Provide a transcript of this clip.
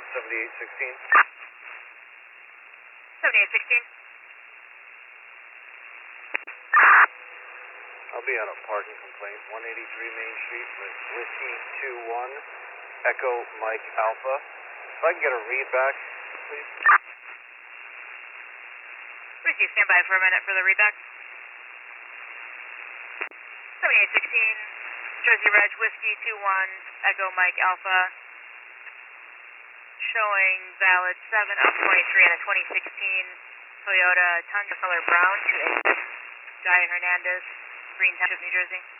7816. 7816. I'll be on a parking complaint, 183 Main Street with Whiskey 21, Echo Mike Alpha. If I can get a read back, please. Whiskey, stand by for a minute for the readback. 7816, Jersey Reg, Whiskey 21, Echo Mike Alpha. Showing valid 7 of 23 and a 2016 Toyota Tundra color brown to a Jaya Hernandez, Green Township, New Jersey.